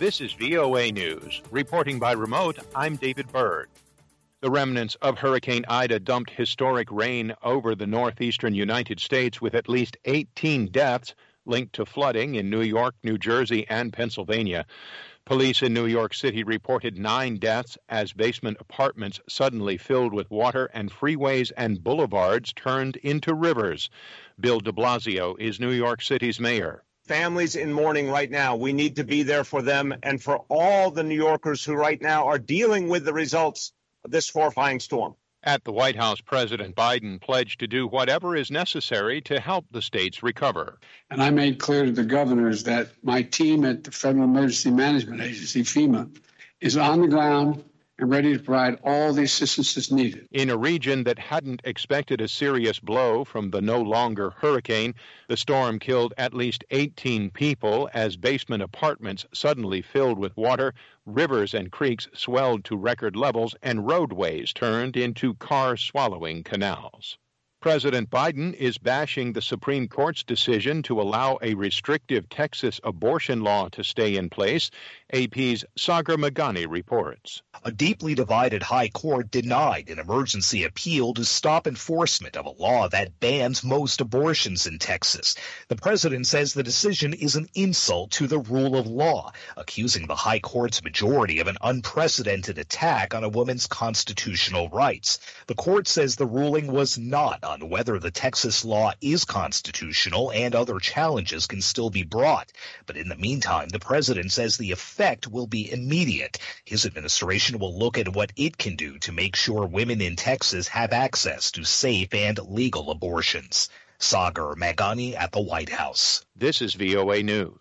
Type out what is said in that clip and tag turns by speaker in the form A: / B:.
A: This is VOA News. Reporting by remote, I'm David Byrd. The remnants of Hurricane Ida dumped historic rain over the northeastern United States with at least 18 deaths linked to flooding in New York, New Jersey, and Pennsylvania. Police in New York City reported 9 deaths as basement apartments suddenly filled with water and freeways and boulevards turned into rivers. Bill de Blasio is New York City's mayor.
B: Families in mourning right now. We need to be there for them and for all the New Yorkers who right now are dealing with the results of this horrifying storm.
A: At the White House, President Biden pledged to do whatever is necessary to help the states recover.
C: And I made clear to the governors that my team at the Federal Emergency Management Agency, FEMA, is on the ground and ready to provide all the assistance that's needed.
A: In a region that hadn't expected a serious blow from the no longer hurricane, the storm killed at least 18 people as basement apartments suddenly filled with water, rivers and creeks swelled to record levels, and roadways turned into car-swallowing canals. President Biden is bashing the Supreme Court's decision to allow a restrictive Texas abortion law to stay in place. AP's Sagar Meghani reports.
D: A deeply divided high court denied an emergency appeal to stop enforcement of a law that bans most abortions in Texas. The president says the decision is an insult to the rule of law, accusing the high court's majority of an unprecedented attack on a woman's constitutional rights. The court says the ruling was not on whether the Texas law is constitutional and other challenges can still be brought. But in the meantime, the president says the effect will be immediate. His administration will look at what it can do to make sure women in Texas have access to safe and legal abortions. Sagar Meghani at the White House.
A: This is VOA News.